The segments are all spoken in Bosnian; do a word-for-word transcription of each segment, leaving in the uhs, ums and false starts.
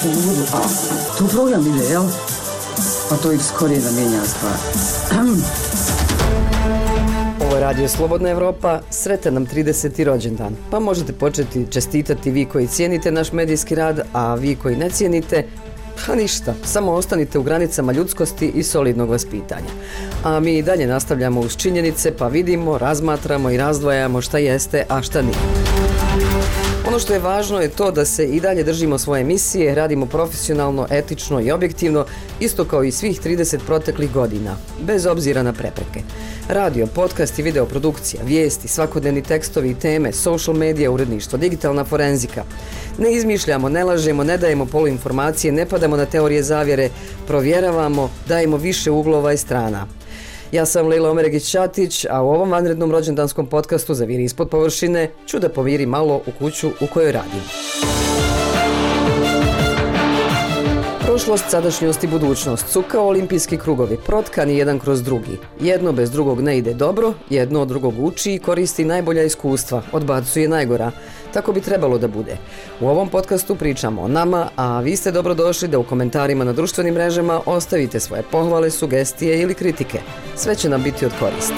A, tu program ide, jel? Pa to ih skorije da mijenja stvar. Ovo je Radio Slobodna Evropa, sretan nam trideseti rođendan. Pa možete početi čestitati vi koji cijenite naš medijski rad, a vi koji ne cijenite, pa ništa, samo ostanite u granicama ljudskosti i solidnog vaspitanja. A mi i dalje nastavljamo uz činjenice, pa vidimo, razmatramo i razdvajamo šta jeste, a šta nije. Ono što je važno je to da se i dalje držimo svoje misije, radimo profesionalno, etično i objektivno, isto kao i svih trideset proteklih godina, bez obzira na prepreke. Radio, podcast i videoprodukcija, vijesti, svakodnevni tekstovi i teme, social medija, uredništvo, digitalna forenzika. Ne izmišljamo, ne lažemo, ne dajemo poluinformacije, ne padamo na teorije zavjere, provjeravamo, dajemo više uglova i strana. Ja sam Lejla Omeregić-Ćatić, a u ovom vanrednom rođendanskom podcastu Zaviri ispod površine ću da poviri malo u kuću u kojoj radim. Prošlost, sadašnjost i budućnost su kao olimpijski krugovi, protkani jedan kroz drugi. Jedno bez drugog ne ide dobro, jedno od drugog uči i koristi najbolja iskustva, odbacuje najgora. Tako bi trebalo da bude. U ovom podcastu pričamo o nama, a vi ste dobrodošli da u komentarima na društvenim mrežama ostavite svoje pohvale, sugestije ili kritike. Sve će nam biti od koristi.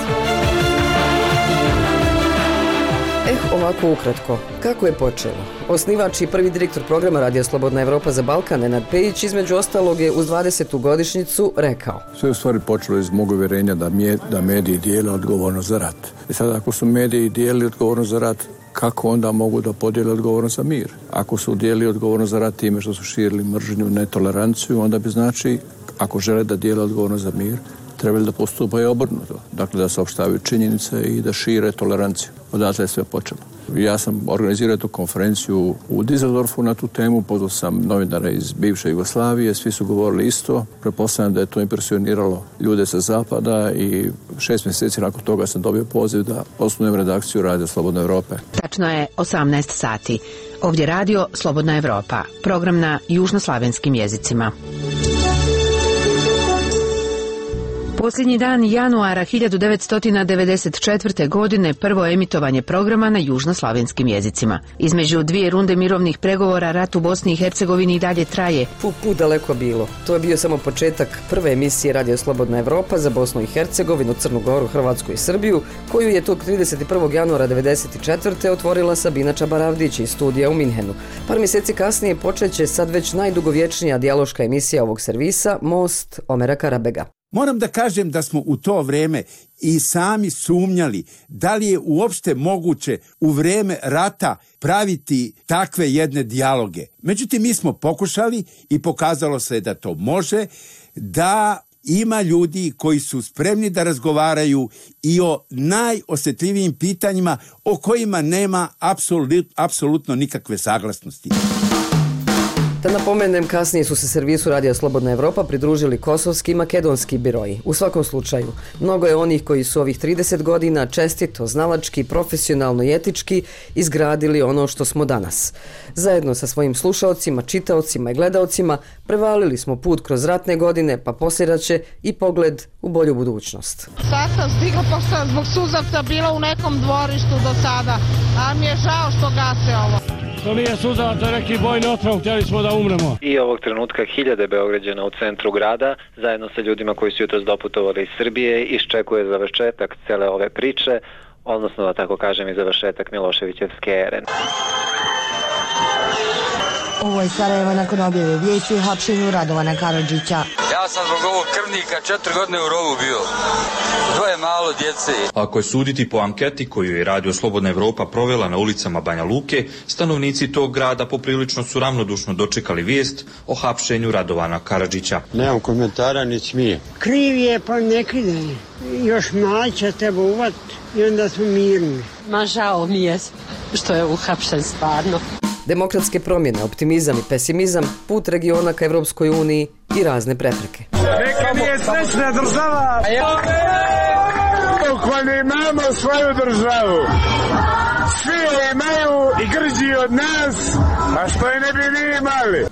Eh, ovako ukratko. Kako je počelo? Osnivač i prvi direktor programa Radio Slobodna Evropa za Balkan, Nenad Pejić, između ostalog je uz dvadesetu godišnjicu rekao: Sve u stvari počelo iz mog uvjerenja da, mje, da mediji dijele odgovornost za rat. I sad ako su mediji dijeli odgovornost za rat, kako onda mogu da podijele odgovornost za mir? Ako su dijeli odgovornost za rat time što su širili mržnju, netoleranciju, onda bi znači, ako žele da dijele odgovornost za mir, trebali da postupaju obrnuto. Dakle, da saopštavaju činjenice i da šire toleranciju. Odatle je sve počelo. Ja sam organizirao tu konferenciju u Düsseldorfu na tu temu, pozvao sam novinara iz bivše Jugoslavije, svi su govorili isto. Pretpostavljam da je to impresioniralo ljude sa zapada i šest mjeseci nakon toga sam dobio poziv da osnujem redakciju Radio Slobodne Evrope. Tačno je osamnaest sati. Ovdje Radio Slobodna Evropa, program na južnoslavenskim jezicima. Posljednji dan januara hiljadu devetsto devedeset četvrte. godine prvo emitovanje programa na južnoslavenskim jezicima. Između dvije runde mirovnih pregovora rat u Bosni i Hercegovini i dalje traje. Put, put daleko bilo. To je bio samo početak prve emisije Radio Slobodna Evropa za Bosnu i Hercegovinu, Crnu Goru, Hrvatsku i Srbiju, koju je tog trideset prvog januara devedeset četvrte. otvorila Sabina Čabaravdić iz studija u Minhenu. Par mjeseci kasnije počeće sad već najdugovječnija dijaloška emisija ovog servisa, Most Omera Karabega. Moram da kažem da smo u to vrijeme i sami sumnjali da li je uopšte moguće u vrijeme rata praviti takve jedne dijaloge. Međutim, mi smo pokušali i pokazalo se da to može, da ima ljudi koji su spremni da razgovaraju i o najosjetljivijim pitanjima o kojima nema apsolut, apsolutno nikakve saglasnosti. Da napomenem, kasnije su se servisu Radio Slobodna Evropa pridružili kosovski i makedonski biroji. U svakom slučaju, mnogo je onih koji su ovih trideset godina čestito, znalački, profesionalno i etički izgradili ono što smo danas. Zajedno sa svojim slušaocima, čitaocima i gledaocima prevalili smo put kroz ratne godine, pa posljedaće i pogled u bolju budućnost. Sad sam stigla, pošto sam zbog suzavca bila u nekom dvorištu do sada, a mi je žao što gase ovo. To nije suzavac, to je neki bojni otrov, htjeli smo da umremo. I ovog trenutka hiljade Beograđana u centru grada, zajedno sa ljudima koji su jutros doputovali iz Srbije, iščekuje završetak cele ove priče, odnosno da tako kažem i završetak Miloševićevske ere. Ovo je Sarajevo nakon objave vijesti o hapšenju Radovana Karadžića. Ja sam zbog ovog krvnika četiri godine u rovu bio. Dvoje malo djece. Ako je suditi po anketi koju je Radio Slobodna Evropa provela na ulicama Banja Luke, stanovnici tog grada poprilično su ravnodušno dočekali vijest o hapšenju Radovana Karadžića. Nemam komentara ni smije. Kriv je pa nekide. Još mlađa treba uvatiti i onda smo mirni. Ma žao mi je što je uhapšen stvarno. Demokratske promjene, optimizam i pesimizam, put regiona ka Evropskoj uniji i razne prepreke. Neka mi je srećna država! Koji imamo svoju državu! Svi je imaju i grđi od nas, a što je ne bi vi imali?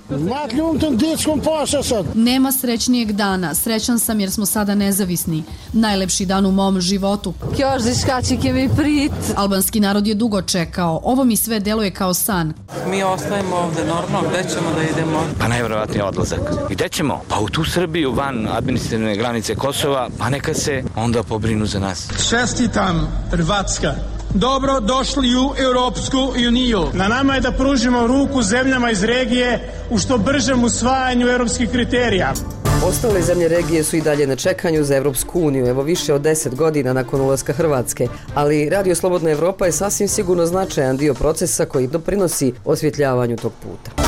Nema srećnijeg dana. Srećan sam jer smo sada nezavisni. Najlepši dan u mom životu. Albanski narod je dugo čekao. Ovo mi sve deluje kao san. Mi ostajemo ovde normalno, gde ćemo da idemo? Pa najvjerovatniji odlazak. I gde ćemo? Pa u tu Srbiju, van administrativne granice Kosova, pa neka se onda pobrinu za nas. Čestitam, Hrvatska. Dobro došli u Europsku uniju. Na nama je da pružimo ruku zemljama iz regije u što bržem usvajanju europskih kriterija. Ostale zemlje regije su i dalje na čekanju za Evropsku uniju, evo više od deset godina nakon ulaska Hrvatske, ali Radio Slobodna Evropa je sasvim sigurno značajan dio procesa koji doprinosi osvjetljavanju tog puta.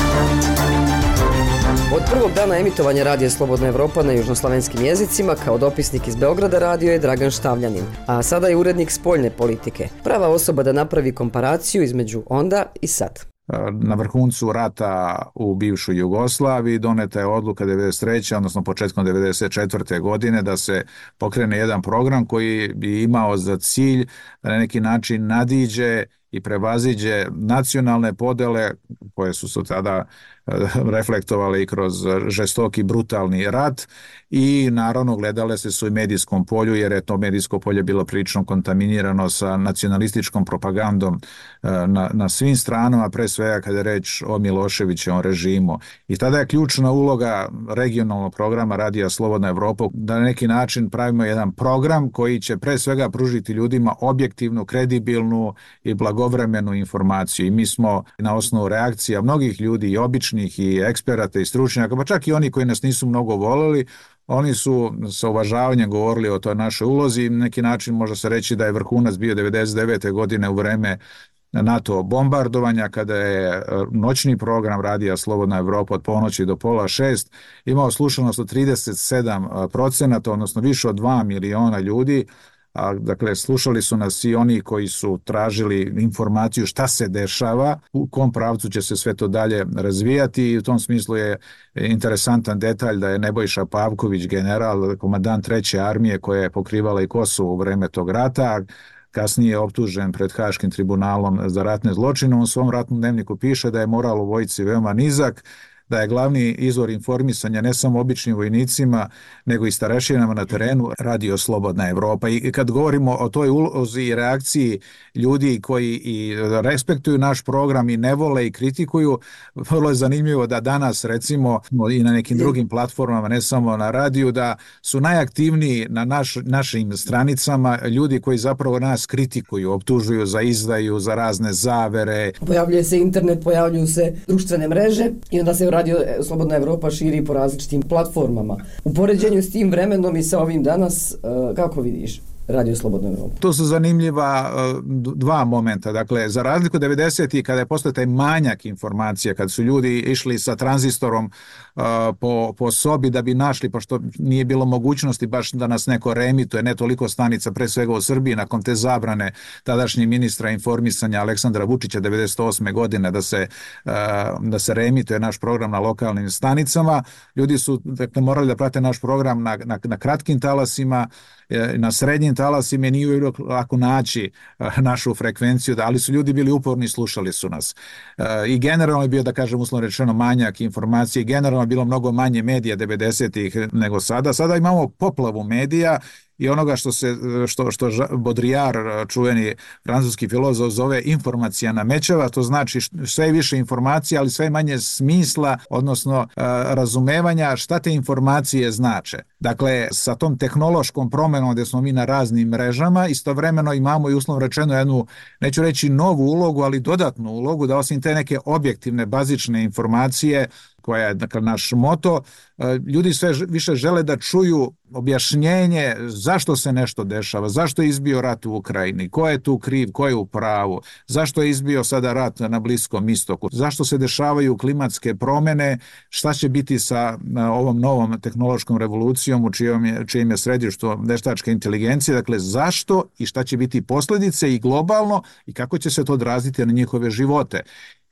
Od prvog dana emitovanja Radija Slobodna Evropa na južnoslavenskim jezicima kao dopisnik iz Beograda radio je Dragan Štavljanin, a sada je urednik spoljne politike. Prava osoba da napravi komparaciju između onda i sad. Na vrhuncu rata u bivšoj Jugoslaviji doneta je odluka devedeset treće odnosno početkom devedeset četvrte godine da se pokrene jedan program koji bi imao za cilj da na neki način nadiđe i prevaziđe nacionalne podele koje su se tada reflektovale i kroz žestoki brutalni rat i naravno gledale se su i medijskom polju jer je to medijsko polje bilo prilično kontaminirano sa nacionalističkom propagandom na, na svim stranama, pre svega kada je reč o Miloševićevom režimu. I tada je ključna uloga regionalnog programa Radija Slobodna Evropa da na neki način pravimo jedan program koji će pre svega pružiti ljudima objektivnu, kredibilnu i blagovremenu informaciju. I mi smo na osnovu reakcija mnogih ljudi i običnih i eksperata i stručnjaka, pa čak i oni koji nas nisu mnogo voleli, oni su sa uvažavanjem govorili o toj našoj ulozi i na neki način može se reći da je vrhunac bio devedeset devete godine u vreme NATO bombardovanja kada je noćni program Radija Slobodna Evropa od ponoći do pola šest imao slušanost od trideset sedam procenata, odnosno više od dva miliona ljudi. A, dakle, slušali su nas i oni koji su tražili informaciju šta se dešava, u kom pravcu će se sve to dalje razvijati i u tom smislu je interesantan detalj da je Nebojša Pavković, general, komandant treće armije koja je pokrivala i Kosovo u vreme tog rata, kasnije je optužen pred Haškim tribunalom za ratne zločine. On u svom ratnom dnevniku piše da je moral u vojsci veoma nizak, da je glavni izvor informisanja ne samo običnim vojnicima, nego i starešinama na terenu Radio Slobodna Evropa. I kad govorimo o toj ulozi i reakciji ljudi koji i respektuju naš program i ne vole i kritikuju, vrlo je zanimljivo da danas recimo i na nekim drugim platformama, ne samo na radiju, da su najaktivniji na naš, našim stranicama ljudi koji zapravo nas kritikuju, optužuju za izdaju, za razne zavere. Pojavljuje se internet, pojavljuju se društvene mreže i onda se Radio Slobodna Evropa širi po različitim platformama. U poređenju s tim vremenom i sa ovim danas, kako vidiš Radio Slobodna Evropa? To su zanimljiva dva momenta. Dakle, za razliku devedesetih kada je postao taj manjak informacija, kad su ljudi išli sa tranzistorom uh, po, po sobi da bi našli, pošto nije bilo mogućnosti baš da nas neko reemituje, ne toliko stanica, pre svega u Srbiji, nakon te zabrane tadašnjeg ministra informisanja Aleksandra Vučića devedeset osme godine da se, uh, da se reemituje naš program na lokalnim stanicama. Ljudi su dakle, morali da prate naš program na, na, na kratkim talasima, na srednjim talasima, nije bilo lako naći našu frekvenciju, ali su ljudi bili uporni i slušali su nas. I generalno je bio, da kažem, uslovno rečeno, manjak informacije, generalno je bilo mnogo manje medija devedesetih nego sada. Sada imamo poplavu medija i onoga što se što što Baudrillard, čuveni francuski filozof, zove informacija namećava, to znači sve više informacija, ali sve manje smisla, odnosno razumevanja šta te informacije znače. Dakle, sa tom tehnološkom promenom gdje smo mi na raznim mrežama, istovremeno imamo i uslovno rečeno jednu, neću reći novu ulogu, ali dodatnu ulogu da osim te neke objektivne, bazične informacije koja je dakle, naš moto, ljudi sve više žele da čuju objašnjenje zašto se nešto dešava, zašto je izbio rat u Ukrajini, ko je tu kriv, ko je u pravu, zašto je izbio sada rat na Bliskom istoku, zašto se dešavaju klimatske promjene, šta će biti sa ovom novom tehnološkom revolucijom u čijom je, čijim je središtu veštačka inteligencija, dakle zašto i šta će biti posljedice i globalno i kako će se to odraziti na njihove živote.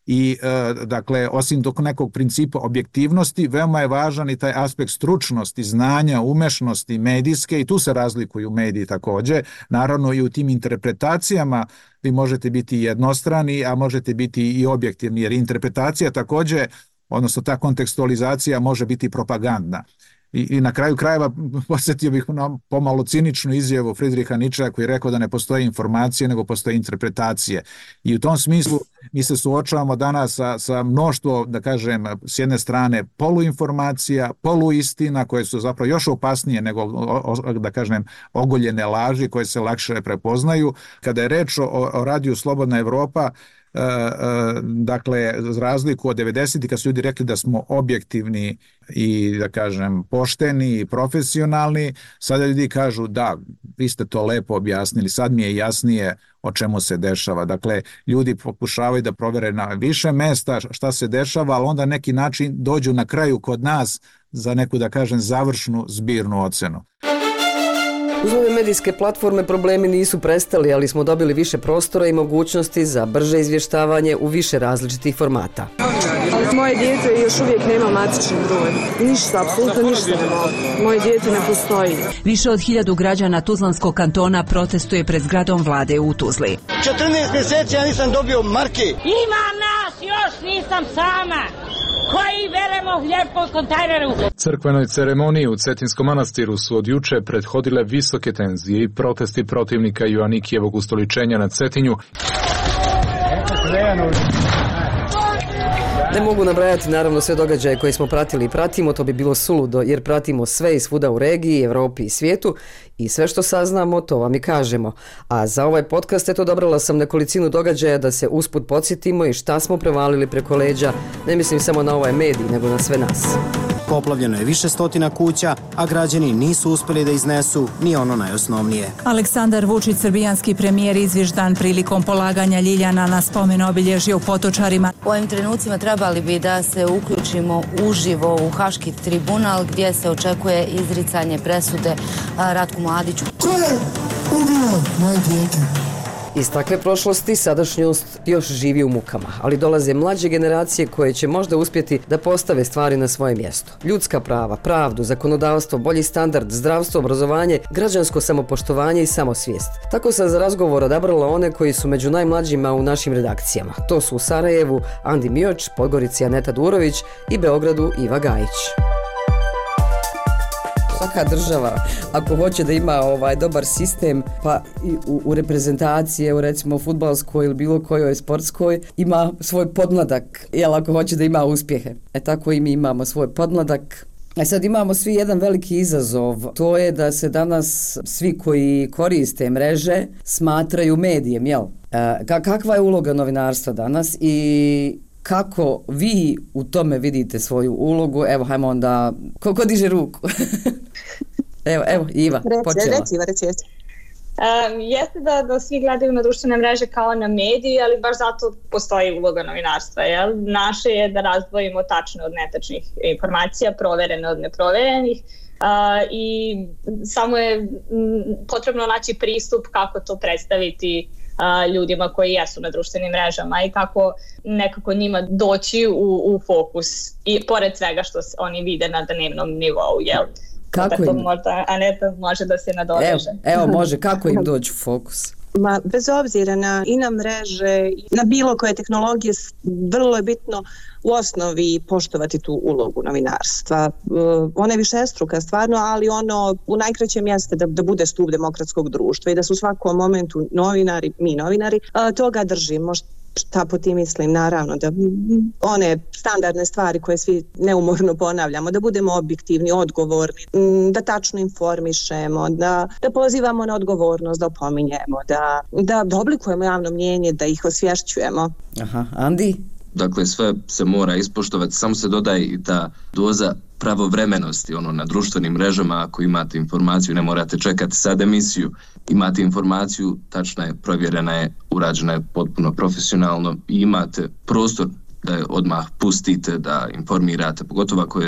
I e, dakle, osim dok nekog principa objektivnosti, veoma je važan i taj aspekt stručnosti, znanja, umešnosti medijske, i tu se razlikuju mediji također. Naravno i u tim interpretacijama vi možete biti jednostrani, a možete biti i objektivni, jer interpretacija također, odnosno ta kontekstualizacija može biti propagandna. I, I na kraju krajeva posjetio bih na pomalo ciničnu izjavu Friedricha Nietzschea koji je rekao da ne postoje informacije nego postoje interpretacije. I u tom smislu mi se suočavamo danas sa, sa mnoštvo, da kažem, s jedne strane poluinformacija, poluistina koje su zapravo još opasnije nego, o, da kažem, ogoljene laži koje se lakše prepoznaju. Kada je reč o, o radiju Slobodna Evropa, Uh, uh, dakle, za razliku od devedesetih kad su ljudi rekli da smo objektivni i, da kažem, pošteni i profesionalni, sada ljudi kažu da, vi ste to lepo objasnili, sad mi je jasnije o čemu se dešava. Dakle, ljudi pokušavaju da provere na više mesta šta se dešava, ali onda neki način dođu na kraju kod nas za neku, da kažem, završnu zbirnu ocenu. Uz ove medijske platforme problemi nisu prestali, ali smo dobili više prostora i mogućnosti za brže izvještavanje u više različitih formata. Moje dijete još uvijek nema matični broj. Ništa, apsolutno ništa ne mogu. Moje dijete ne postoji. Više od hiljadu građana Tuzlanskog kantona protestuje pred zgradom vlade u Tuzli. četrnaest mjeseci ja nisam dobio marke. Ima nas, još nisam sama. Koji veremo hljeb po kontejneru. Crkvenoj ceremoniji u Cetinskom manastiru su od juče prethodile visoke tenzije i protesti protivnika Joanikijevog ustoličenja na Cetinju. Ne mogu nabrajati naravno sve događaje koje smo pratili i pratimo, to bi bilo suludo jer pratimo sve i svuda u regiji, Evropi i svijetu i sve što saznamo to vam i kažemo. A za ovaj podcast eto dobrala sam nekolicinu događaja da se usput podsjetimo i šta smo prevalili preko leđa, ne mislim samo na ovaj medij nego na sve nas. Poplavljeno je više stotina kuća, a građani nisu uspjeli da iznesu ni ono najosnovnije. Aleksandar Vučić, srbijanski premijer, izvještan prilikom polaganja ljiljana na spomen obilježje u Potočarima. U ovim trenucima trebali bi da se uključimo uživo u Haški tribunal gdje se očekuje izricanje presude Ratku Mladiću. Ko je ubio moje dijete? Iz takve prošlosti sadašnjost još živi u mukama, ali dolaze mlađe generacije koje će možda uspjeti da postave stvari na svoje mjesto. Ljudska prava, pravdu, zakonodavstvo, bolji standard, zdravstvo, obrazovanje, građansko samopoštovanje i samosvijest. Tako sam za razgovor odabrala one koji su među najmlađima u našim redakcijama. To su u Sarajevu Andi Mioč, Podgorici Aneta Durović i Beogradu Iva Gajić. Svaka država, ako hoće da ima ovaj dobar sistem, pa i u, u reprezentacije, u recimo fudbalskoj ili bilo kojoj sportskoj, ima svoj podmladak, jel ako hoće da ima uspjehe. E tako i mi imamo svoj podmladak. E sad imamo svi jedan veliki izazov, to je da se danas svi koji koriste mreže smatraju medijem, jel? E, kakva je uloga novinarstva danas i kako vi u tome vidite svoju ulogu? Evo, hajmo onda, ko, ko diže ruku? evo, evo, Iva, počela. Reci, Iva, reci, reci. Um, jeste da, da svi gledaju na društvene mreže kao na mediji, ali baš zato postoji uloga novinarstva. Jel? Naše je da razdvojimo tačne od netačnih informacija, proverene od neproverenih. Uh, i samo je m, potrebno naći pristup kako to predstaviti uh, ljudima koji jesu na društvenim mrežama i kako nekako njima doći u, u fokus i pored svega što oni vide na dnevnom nivou, jel? Kako im? Možda Aneta može da se nadoveže. Evo, evo može, kako im doći u fokus? Ma, bez obzira na i na mreže, na bilo koje tehnologije, vrlo je bitno u osnovi poštovati tu ulogu novinarstva. Uh, ona je višestruka stvarno, ali ono u najkraćem jeste da, da bude stup demokratskog društva i da su u svakom momentu novinari, mi novinari, uh, toga držimo. Šta po tim mislim? Naravno da one standardne stvari koje svi neumorno ponavljamo, da budemo objektivni, odgovorni, da tačno informišemo, da, da pozivamo na odgovornost, da opominjemo, da, da, da oblikujemo javno mnjenje, da ih osvješćujemo. Aha, Andi? Dakle, sve se mora ispoštovati, samo se dodaje i ta doza pravovremenosti, ono, na društvenim mrežama, ako imate informaciju, ne morate čekati sad emisiju, imate informaciju, tačna je, provjerena je, urađena je potpuno profesionalno i imate prostor da je odmah pustite, da informirate, pogotovo ako je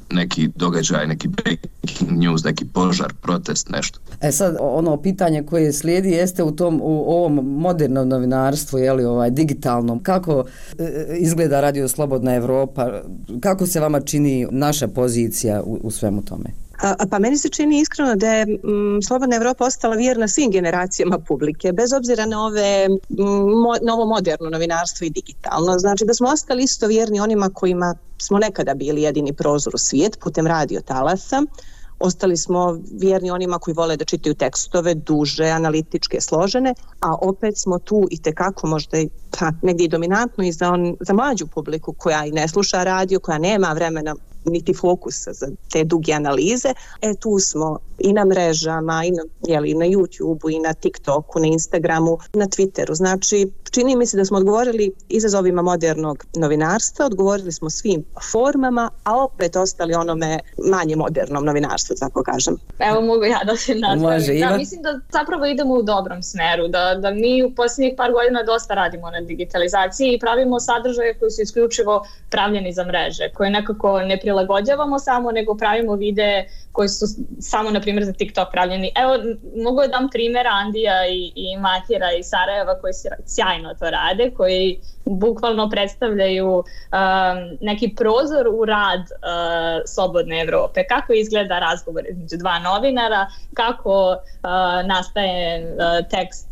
neki događaj, neki breaking news, neki požar, protest, nešto. E sad, ono pitanje koje slijedi jeste u tom, u ovom modernom novinarstvu, je li ovaj digitalnom, kako e, izgleda Radio Slobodna Evropa, kako se vama čini naša pozicija u, u svemu tome? A, pa meni se čini iskreno da je m, Slobodna Evropa ostala vjerna svim generacijama publike, bez obzira na ove m, mo, novo moderno novinarstvo i digitalno. Znači da smo ostali isto vjerni onima kojima smo nekada bili jedini prozor u svijet putem radio talasa. Ostali smo vjerni onima koji vole da čitaju tekstove, duže, analitičke, složene, a opet smo tu i tekako možda i pa, negdje i dominantno i za, on, za mlađu publiku koja i ne sluša radio, koja nema vremena niti fokusa za te duge analize. E tu smo i na mrežama, i na, jeli, na YouTubeu, i na TikToku, na Instagramu, na Twitteru. Znači, čini mi se da smo odgovorili izazovima modernog novinarstva, odgovorili smo svim formama, a opet ostali onome manje modernom novinarstvu, tako kažem. Evo mogu ja da se nastavim. Da, mislim da zapravo idemo u dobrom smeru, da, da mi u posljednjih par godina dosta radimo na digitalizaciji i pravimo sadržaje koji su isključivo pravljeni za mreže, koje nekako ne prilagođavamo samo, nego pravimo videe koji su samo, na primjer, za TikTok pravljeni. Evo, mogu da dam primjer Andija i, i Matjera iz Sarajeva koji sjajno to rade, koji bukvalno predstavljaju um, neki prozor u rad uh, Slobodne Evrope. Kako izgleda razgovor između dva novinara, kako uh, nastaje uh, tekst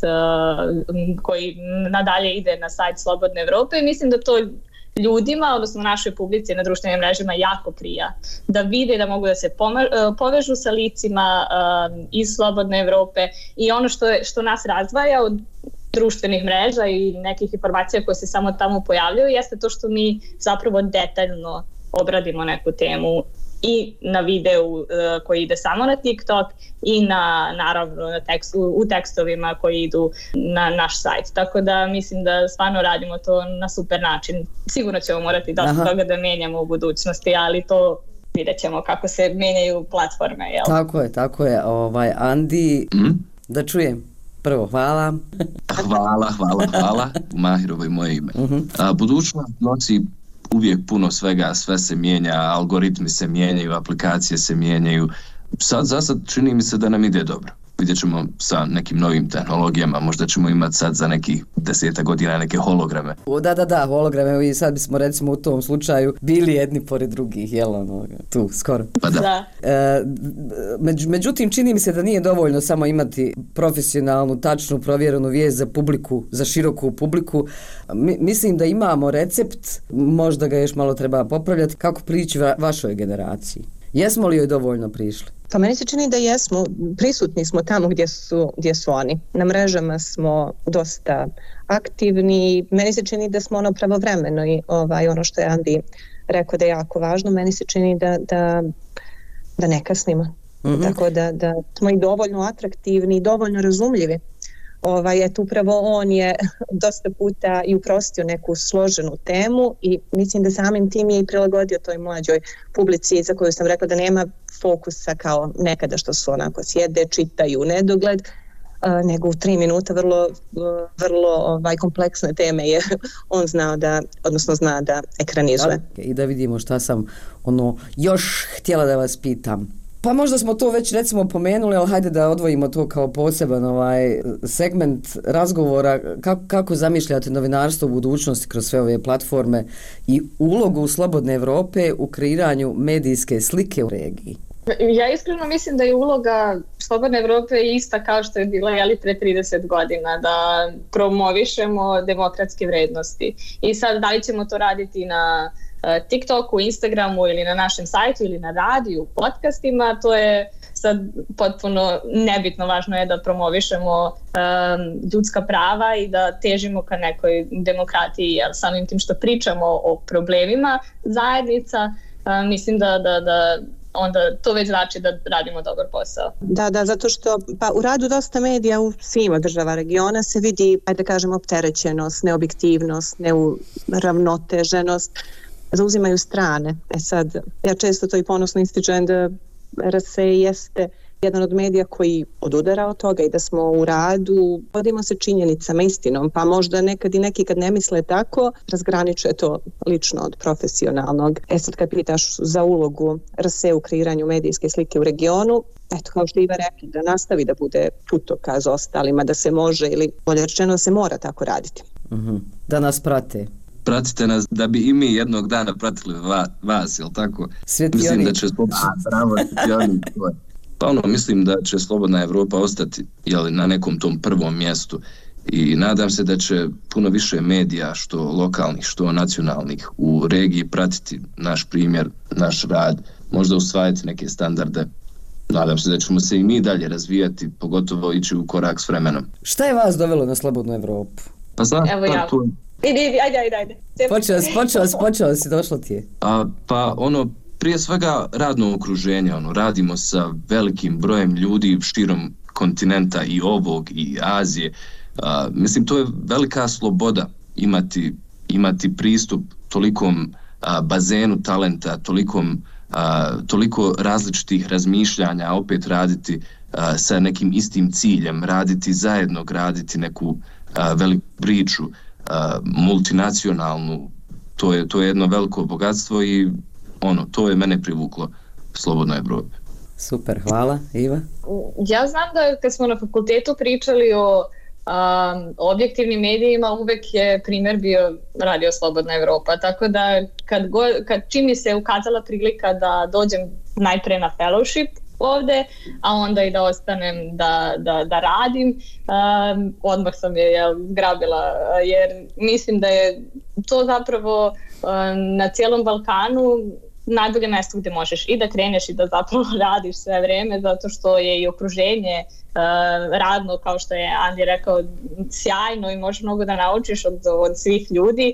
uh, koji nadalje ide na sajt Slobodne Evrope i mislim da to ljudima, odnosno našoj publici na društvenim mrežama jako prija. Da vide da mogu da se poma- povežu sa licima uh, iz Slobodne Evrope i ono što, je, što nas razdvaja od društvenih mreža i nekih informacija koje se samo tamo pojavljaju jeste to što mi zapravo detaljno obradimo neku temu i na videu uh, koji ide samo na TikTok i na, naravno na tekst, u, u tekstovima koji idu na naš sajt. Tako da mislim da stvarno radimo to na super način. Sigurno ćemo morati dosta Aha. toga da mijenjamo u budućnosti, ali to vidjet ćemo kako se mijenjaju platforme. Jel? Tako je, tako je. Ovaj, Andi, mm? da čujem. Prvo, hvala. Hvala, hvala, hvala. Mahirovo je moje ime. Uh-huh. A, budućnost nosi uvijek puno svega, sve se mijenja, algoritmi se mijenjaju, aplikacije se mijenjaju. Sad, za sad čini mi se da nam ide dobro. Vidjet ćemo sa nekim novim tehnologijama, možda ćemo imati sad za nekih deseta godina neke holograme. O, da, da, da, holograme, i sad bismo recimo u tom slučaju bili jedni pored drugih, jel ono, tu, skoro. Pa da. E, među, međutim, čini mi se da nije dovoljno samo imati profesionalnu, tačnu, provjerenu vijest za publiku, za široku publiku. Mi, mislim da imamo recept, možda ga još malo treba popravljati, kako prići va, vašoj generaciji. Jesmo li joj dovoljno prišli? Pa meni se čini da jesmo, prisutni smo tamo gdje su, gdje su oni. Na mrežama smo dosta aktivni, meni se čini da smo ono pravovremeno i ovaj, ono što je Andi rekao da je jako važno, meni se čini da, da, da ne kasnimo. Mm-hmm. Tako da, da smo i dovoljno atraktivni i dovoljno razumljivi. Ovaj, eto, upravo on je dosta puta i uprostio neku složenu temu i mislim da samim tim je i prilagodio toj mlađoj publici za koju sam rekla da nema fokusa kao nekada što su onako sjede, čitaju nedogled, uh, nego u tri minuta vrlo, vrlo ovaj, kompleksne teme je on znao da, odnosno zna da ekranizuje. I da vidimo šta sam ono još htjela da vas pitam. Pa možda smo to već recimo pomenuli, ali hajde da odvojimo to kao poseban ovaj segment razgovora. Kako, kako zamišljate novinarstvo u budućnosti kroz sve ove platforme i ulogu Slobodne Evrope u kreiranju medijske slike u regiji? Ja iskreno mislim da je uloga Slobodne Evrope ista kao što je bila jeli, pre trideset godina, da promovišemo demokratske vrednosti. I sad da li ćemo to raditi na TikToku, Instagramu ili na našem sajtu ili na radiju, podcastima, to je sad potpuno nebitno. Važno je da promovišemo um, ljudska prava i da težimo ka nekoj demokratiji, jer samim tim što pričamo o problemima zajednica, um, mislim da, da, da onda to već znači da radimo dobar posao. Da, da, zato što pa u radu dosta medija u svima država regiona se vidi, ajde da kažem, opterećenost, neobjektivnost, neuravnoteženost, zauzimaju strane. E sad, ja često to i ponosno ističem da R S E jeste jedan od medija koji odudara od toga i da smo u radu, vodimo se činjenicama, istinom, pa možda nekad i neki kad ne misle tako, razgraničuje to lično od profesionalnog. E sad kad pitaš za ulogu R S E u kreiranju medijske slike u regionu, eto, kao što Iva rekla, da nastavi da bude putokaz ostalima, da se može ili bolje rečeno da se mora tako raditi. Uh-huh. Da nas prate. Pratite nas da bi i mi jednog dana pratili va, vas, jel tako? Svjetionik. Mislim da će Slobodna, pa ono, mislim da će Slobodna Evropa ostati, jel, na nekom tom prvom mjestu i nadam se da će puno više medija, što lokalnih, što nacionalnih, u regiji pratiti naš primjer, naš rad, možda usvajati neke standarde. Nadam se da ćemo se i mi dalje razvijati, pogotovo ići u korak s vremenom. Šta je vas dovelo na Slobodnu Evropu? Pa znam, Evo ja. tu... Idi, idi, ajde, ajde, ajde. Počeo si, počeo si, počeo si, došlo ti je. A, pa ono, prije svega radno okruženje, ono, radimo sa velikim brojem ljudi širom kontinenta i ovog i Azije. A, mislim, to je velika sloboda imati, imati pristup tolikom a, bazenu talenta, tolikom A, toliko različitih razmišljanja, a opet raditi a, sa nekim istim ciljem, raditi zajedno, graditi neku a, veliku priču, a, multinacionalnu, to je, to je jedno veliko bogatstvo i ono, to je mene privuklo Slobodnoj Evropi. Super, hvala. Iva? Ja znam da kad smo na fakultetu pričali o Um, objektivnim medijima, uvek je primjer bio Radio Slobodna Evropa, tako da kad, go, kad čim mi se ukazala prilika da dođem najpre na fellowship ovde, a onda i da ostanem da, da, da radim, um, odmah sam je jel, grabila, jer mislim da je to zapravo um, na cijelom Balkanu najbolje mjesto gdje možeš i da kreneš i da zapravo radiš sve vreme, zato što je i okruženje uh, radno, kao što je Andi rekao, sjajno i možeš mnogo da naučiš od, od svih ljudi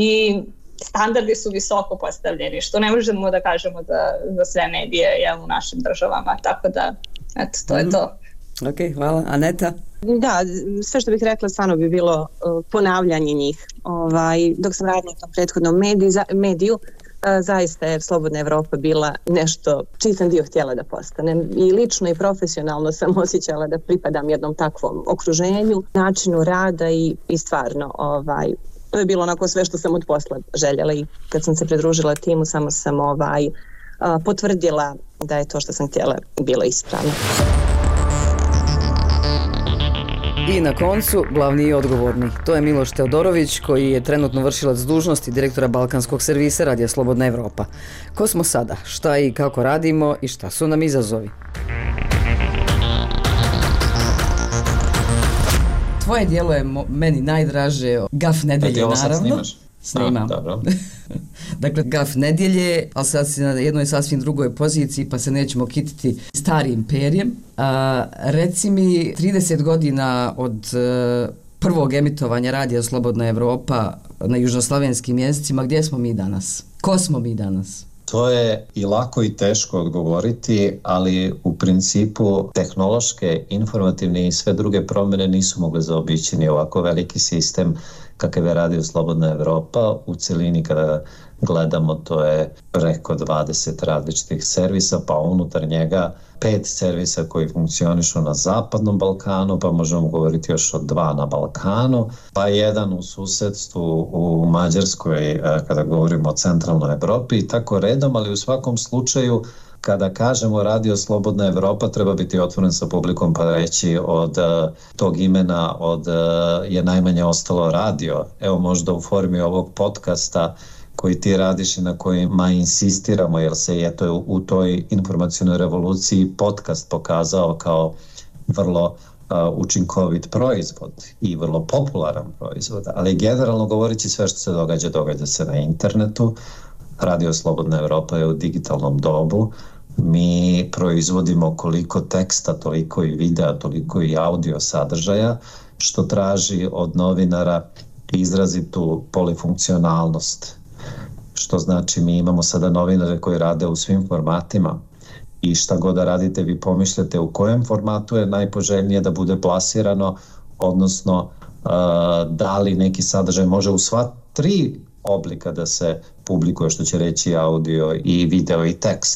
i standardi su visoko postavljeni, što ne možemo da kažemo za, za sve medije jel, u našim državama, tako da eto, to mm-hmm. je to. Ok, hvala. Aneta? Da, sve što bih rekla stvarno bi bilo uh, ponavljanje njih. Ovaj, dok sam radila na prethodnom mediju, za, mediju zaista je Slobodna Evropa bila nešto čiji sam dio htjela da postanem i lično i profesionalno sam osjećala da pripadam jednom takvom okruženju, načinu rada i, i stvarno ovaj, to je bilo onako sve što sam od posla željela i kad sam se pridružila timu samo sam ovaj, potvrdila da je to što sam htjela bilo ispravno. I na koncu, glavni i odgovorni. To je Miloš Teodorović, koji je trenutno vršilac dužnosti direktora Balkanskog servisa Radija Slobodna Evropa. Ko smo sada? Šta i kako radimo i šta su nam izazovi? Tvoje dijelo je meni najdraže, Gaf nedelje, naravno. Snimam. Dobro. Dakle, Gaf nedjelje, ali sad si na jednoj sasvim drugoj poziciji, pa se nećemo kititi starim perjem. A, reci mi, trideset godina od uh, prvog emitovanja Radija Slobodna Evropa na južnoslavenskim jezicima, gdje smo mi danas? Ko smo mi danas? To je i lako i teško odgovoriti, ali u principu tehnološke, informativne i sve druge promjene nisu mogle zaobići ni ovako veliki sistem kakav je Radio Slobodna Evropa. U celini kada gledamo, to je preko dvadeset različitih servisa, pa unutar njega pet servisa koji funkcionišu na Zapadnom Balkanu, pa možemo govoriti još o dva na Balkanu, pa jedan u susedstvu u Mađarskoj kada govorimo o centralnoj Evropi i tako redom, ali u svakom slučaju kada kažemo Radio Slobodna Evropa treba biti otvoren sa publikom pa reći od uh, tog imena od uh, je najmanje ostalo radio. Evo možda u formi ovog podcasta koji ti radiš i na kojima insistiramo jer se je to u toj informacionoj revoluciji podcast pokazao kao vrlo uh, učinkovit proizvod i vrlo popularan proizvod, ali generalno govoreći sve što se događa, događa se na internetu. Radio Slobodna Evropa je u digitalnom dobu. Mi proizvodimo koliko teksta, toliko i videa, toliko i audio sadržaja, što traži od novinara izrazitu polifunkcionalnost. Što znači mi imamo sada novinare koji rade u svim formatima i šta god da radite vi pomišljate u kojem formatu je najpoželjnije da bude plasirano, odnosno uh, da li neki sadržaj može u sva tri oblika da se publikuje, što će reći audio i video i tekst.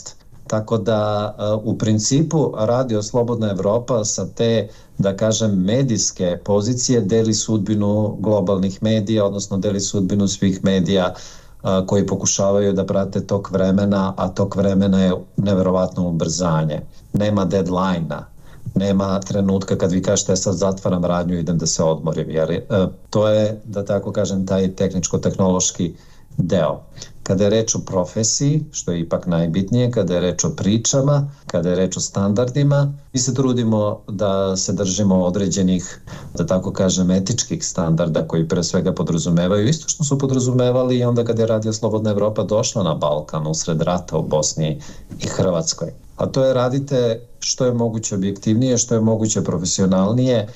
Tako da u principu Radio Slobodna Evropa sa te, da kažem, medijske pozicije deli sudbinu globalnih medija, odnosno deli sudbinu svih medija koji pokušavaju da prate tok vremena, a tok vremena je neverovatno ubrzanje. Nema deadline-a, nema trenutka kad vi kažete sad zatvaram radnju, idem da se odmorim. Jer to je, da tako kažem, taj tehničko-tehnološki deo. Kada je reč o profesiji, što je ipak najbitnije, kada je reč o pričama, kada je reč o standardima, mi se trudimo da se držimo određenih, da tako kažem, etičkih standarda koji pre svega podrazumevaju isto što su podrazumevali i onda kada je Radio Slobodna Evropa došla na Balkan usred rata u Bosni i Hrvatskoj. A to je radite što je moguće objektivnije, što je moguće profesionalnije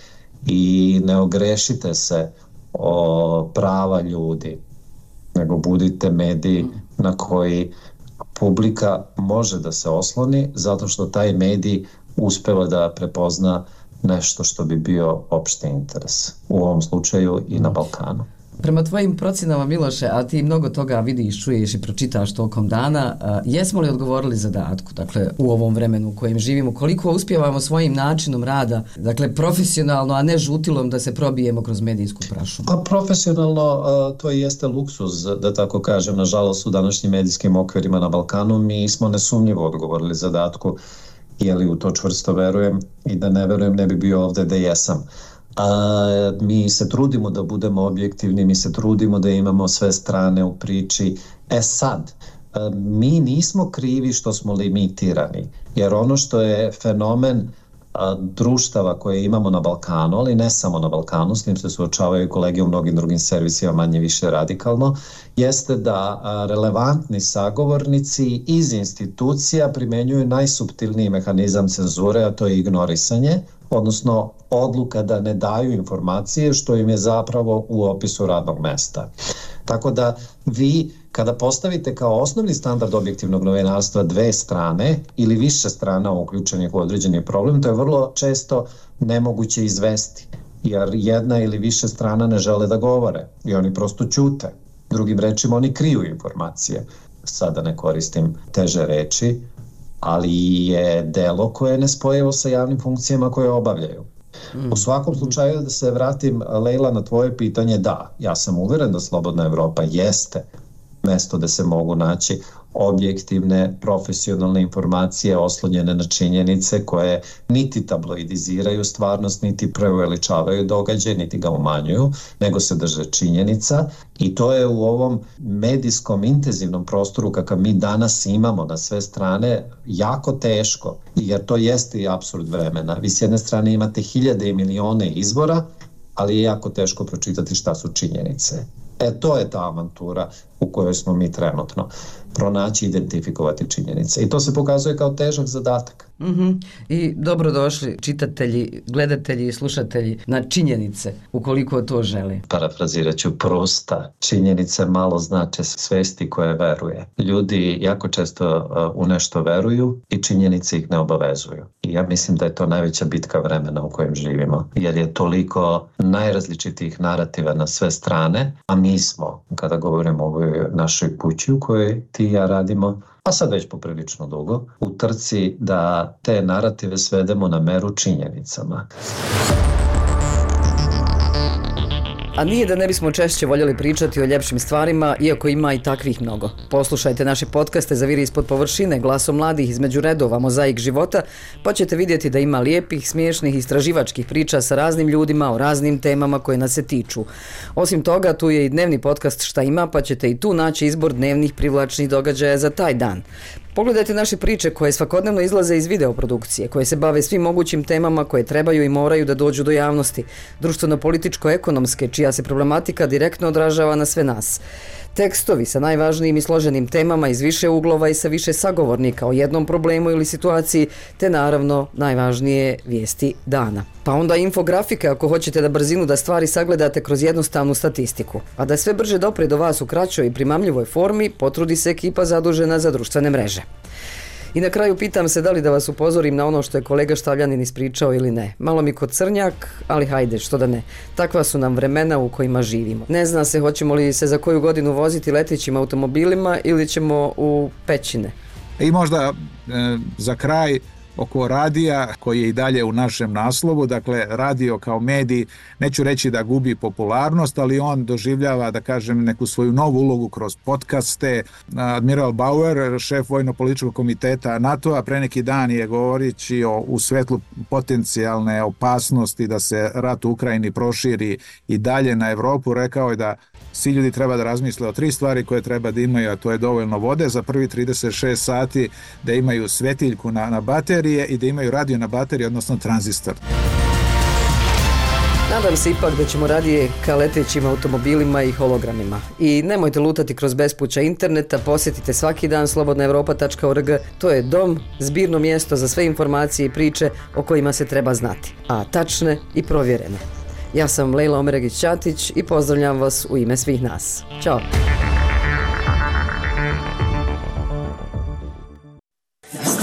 i ne ogrešite se o prava ljudi, nego budite mediji na koji publika može da se osloni zato što taj medij uspeva da prepozna nešto što bi bio opšti interes. U ovom slučaju i na Balkanu. Prema tvojim procenama, Miloše, a ti mnogo toga vidiš, čuješ i pročitaš tokom dana, jesmo li odgovorili zadatku, dakle, u ovom vremenu u kojem živimo, koliko uspijevamo svojim načinom rada, dakle, profesionalno, a ne žutilom da se probijemo kroz medijsku prašumu? Pa profesionalno to jeste luksuz, da tako kažem, nažalost u današnjim medijskim okvirima na Balkanu mi smo nesumnjivo odgovorili zadatku, jeli u to čvrsto verujem i da ne verujem ne bi bio ovde da jesam. A, mi se trudimo da budemo objektivni, mi se trudimo da imamo sve strane u priči. E sad, a, mi nismo krivi što smo limitirani, jer ono što je fenomen a, društava koje imamo na Balkanu, ali ne samo na Balkanu, s tim se suočavaju kolege u mnogim drugim servisima manje više radikalno, jeste da a, relevantni sagovornici iz institucija primenjuju najsuptilniji mehanizam cenzure, a to je ignorisanje, odnosno odluka da ne daju informacije što im je zapravo u opisu radnog mesta. Tako da vi kada postavite kao osnovni standard objektivnog novinarstva dve strane ili više strana uključenih u određeni problem, to je vrlo često nemoguće izvesti, jer jedna ili više strana ne žele da govore i oni prosto ćute. Drugim rečima, oni kriju informacije. Sada ne koristim teže reči, ali je delo koje je nespojivo sa javnim funkcijama koje obavljaju. U svakom slučaju, da se vratim, Lejla, na tvoje pitanje, da, ja sam uveren da Slobodna Evropa jeste mesto da se mogu naći objektivne, profesionalne informacije oslonjene na činjenice koje niti tabloidiziraju stvarnost, niti preuveličavaju događaj, niti ga umanjuju, nego se drže činjenica i to je u ovom medijskom intenzivnom prostoru kakav mi danas imamo na sve strane jako teško, jer to jeste i apsurd vremena. Vi s jedne strane imate hiljade i milione izvora, ali je jako teško pročitati šta su činjenice. E, to je ta avantura u kojoj smo mi trenutno. Pronaći, identifikovati činjenice. I to se pokazuje kao težak zadatak. Mm-hmm. I dobrodošli čitatelji, gledatelji i slušatelji na činjenice, ukoliko to želi. Parafrazirat ću Prusta. Činjenice malo znače svesti koje veruje. Ljudi jako često u nešto veruju i činjenice ih ne obavezuju. I ja mislim da je to najveća bitka vremena u kojem živimo. Jer je toliko najrazličitijih narativa na sve strane, a mi smo, kada govorimo o ovoj našoj kući u kojoj ti i ja radimo, a sad već poprilično dugo, u trci da te narative svedemo na meru činjenicama. A nije da ne bismo češće voljeli pričati o ljepšim stvarima, iako ima i takvih mnogo. Poslušajte naše podcaste Zaviri ispod površine, Glasom mladih, Između redova, Mozaik života, pa ćete vidjeti da ima lijepih, smiješnih, istraživačkih priča sa raznim ljudima o raznim temama koje nas se tiču. Osim toga, tu je i dnevni podcast Šta ima, pa ćete i tu naći izbor dnevnih privlačnih događaja za taj dan. Pogledajte naše priče koje svakodnevno izlaze iz videoprodukcije, koje se bave svim mogućim temama koje trebaju i moraju da dođu do javnosti, društveno-političko-ekonomske, čija se problematika direktno odražava na sve nas. Tekstovi sa najvažnijim i složenim temama iz više uglova i sa više sagovornika o jednom problemu ili situaciji, te naravno najvažnije vijesti dana. Pa onda infografike ako hoćete da brzinu da stvari sagledate kroz jednostavnu statistiku. A da sve brže dopre do vas u kraćoj i primamljivoj formi, potrudi se ekipa zadužena za društvene mreže. I na kraju pitam se da li da vas upozorim na ono što je kolega Štavljanin ispričao ili ne. Malo mi kod crnjak, ali hajde, što da ne. Takva su nam vremena u kojima živimo. Ne zna se hoćemo li se za koju godinu voziti letećim automobilima ili ćemo u pećine. I možda za kraj oko radija koji je i dalje u našem naslovu, dakle radio kao medij, neću reći da gubi popularnost, ali on doživljava, da kažem, neku svoju novu ulogu kroz podcaste. Admiral Bauer, šef vojno-političkog komiteta NATO-a, pre neki dan je govorići o, u svetlu potencijalne opasnosti da se rat u Ukrajini proširi i dalje na Evropu, rekao je da svi ljudi treba da razmisle o tri stvari koje treba da imaju, a to je dovoljno vode za prvi trideset šest sati, da imaju svetiljku na, na baterije i da imaju radio na bateriji, odnosno tranzistor. Nadam se ipak da ćemo radije ka letećim automobilima i hologramima. I nemojte lutati kroz bespuća interneta, posjetite svaki dan slobodna evropa tačka org. To je dom, zbirno mjesto za sve informacije i priče o kojima se treba znati, a tačne i provjerene. Ja sam Lejla Omeregić-Ćatić i pozdravljam vas u ime svih nas. Ćao!